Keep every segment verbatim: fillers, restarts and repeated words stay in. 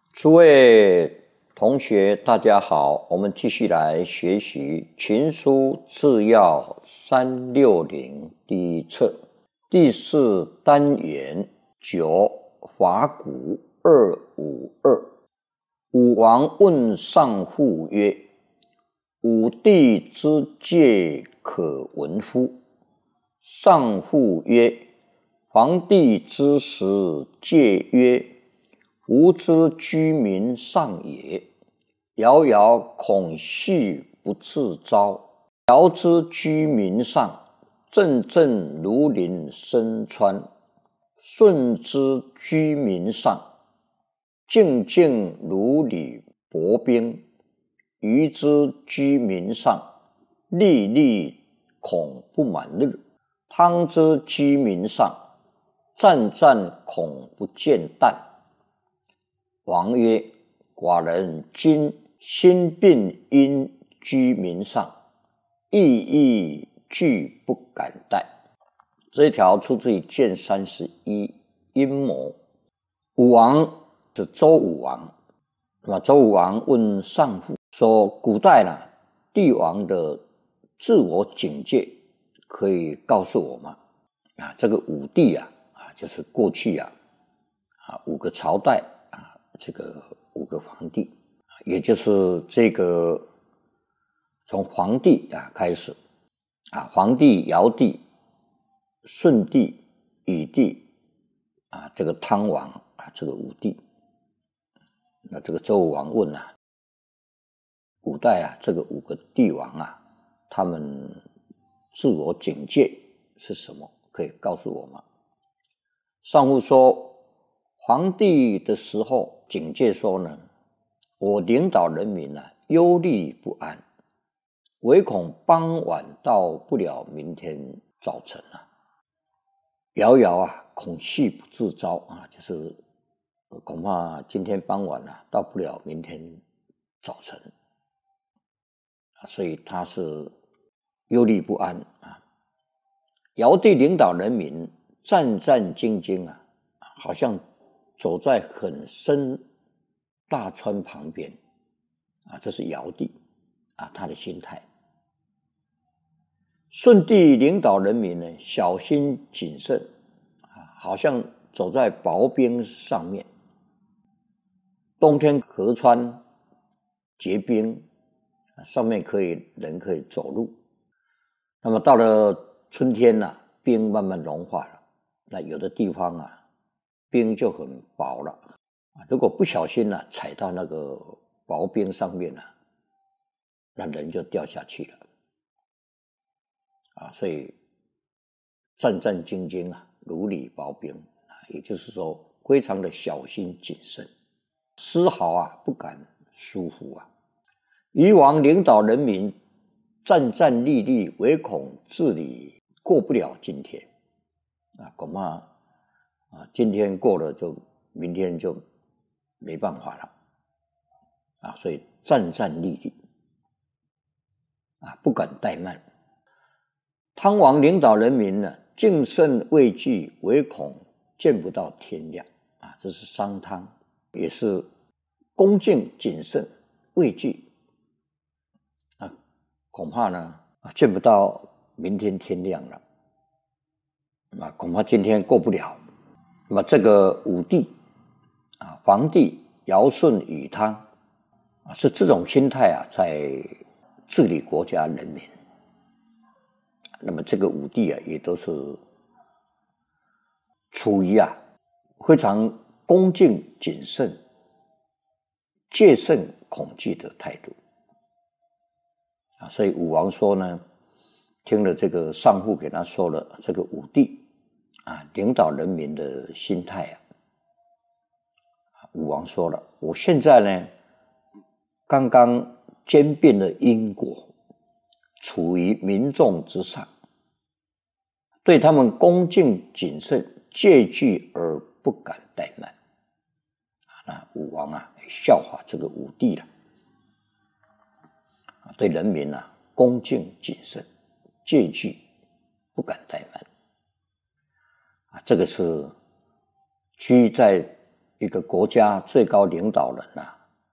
诸位同学，大家好，我们继续来学习《群书治要三六零》第一册第四单元九法古二五二。武王问上父曰：武帝之戒可闻乎？上父曰：黄帝之时戒曰：吾之居民上也，遥遥孔隙不自招。遥之居民上，震震如临深川；舜之居民上，静静如履薄冰；禹之居民上，历历恐不满日；汤之居民上，战战恐不见旦。王曰：寡人今心病因居民上，意亦惧不敢待。这一条出自于卷三十一阴谋。武王是周武王，那么周武王问上父说：古代呢，帝王的自我警戒可以告诉我吗？啊，这个武帝啊，啊，就是过去啊，啊五个朝代。这个五个皇帝，也就是这个从黄帝啊开始啊，黄帝、尧帝、舜帝、禹帝啊，这个汤王啊，这个武帝。那这个周武王问啊，古代啊，这个五个帝王啊，他们自我警戒是什么？可以告诉我吗？上父说，黄帝的时候。警戒说呢，我领导人民啊，忧虑不安，唯恐傍晚到不了明天早晨啊，遥遥啊，孔隙不自招啊，就是恐怕今天傍晚啊，到不了明天早晨啊，所以他是忧虑不安啊。尧帝领导人民战战兢兢啊，好像走在很深大川旁边啊，这是尧帝啊，他的心态。舜帝领导人民呢，小心谨慎啊，好像走在薄冰上面。冬天河川结冰，上面可以人可以走路。那么到了春天啊，冰慢慢融化了，那有的地方啊，冰就很薄了，如果不小心啊，踩到那个薄冰上面啊，那人就掉下去了啊！所以战战兢兢啊，如履薄冰啊，也就是说非常的小心谨慎，丝毫啊不敢疏忽啊。禹王领导人民战战兢兢，唯恐治理过不了今天啊，恐怕啊，今天过了就明天就没办法了啊，所以战战兢兢啊，不敢怠慢。汤王领导人民呢，敬慎畏惧，唯恐见不到天亮啊，这是商汤，也是恭敬谨慎畏惧啊，恐怕呢啊见不到明天天亮了啊，恐怕今天过不了。那么这个武帝啊，黄帝、尧舜禹汤啊，是这种心态啊，在治理国家人民。那么这个武帝啊，也都是处于啊非常恭敬谨慎、戒慎恐惧的态度啊。所以武王说呢，听了这个上父给他说了，这个武帝啊，领导人民的心态啊，武王说了，我现在呢，刚刚兼并了因果，处于民众之上，对他们恭敬谨慎，戒惧而不敢怠慢。那武王啊，效法这个武帝了，对人民啊恭敬谨慎，戒惧不敢怠慢。啊，这个是居在一个国家最高领导人啊，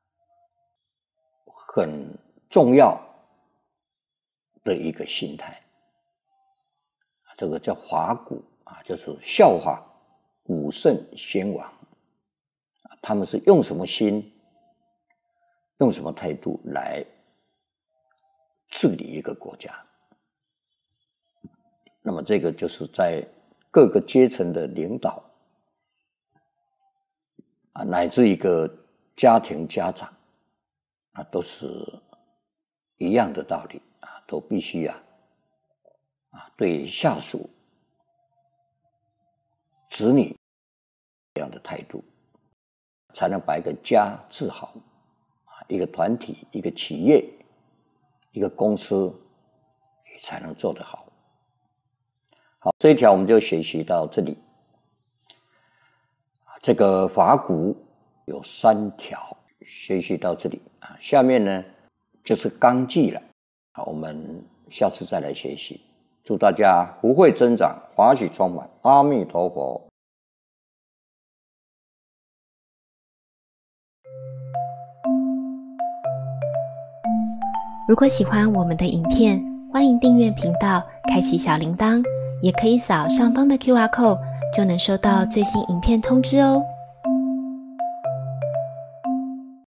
很重要的一个心态。这个叫法古啊，就是效法古圣先王，他们是用什么心，用什么态度来治理一个国家。那么这个就是在各个阶层的领导啊，乃至一个家庭家长啊，都是一样的道理啊，都必须啊啊对下属、子女这样的态度，才能把一个家治好啊，一个团体、一个企业、一个公司才能做得好。好，这一条我们就学习到这里。这个法古有三条，学习到这里啊。下面呢就是纲纪了，好，我们下次再来学习。祝大家福慧增长，法喜充满，阿弥陀佛。 如果喜欢我们的影片，欢迎订阅频道，开启小铃铛，也可以扫上方的 Q R code， 就能收到最新影片通知哦。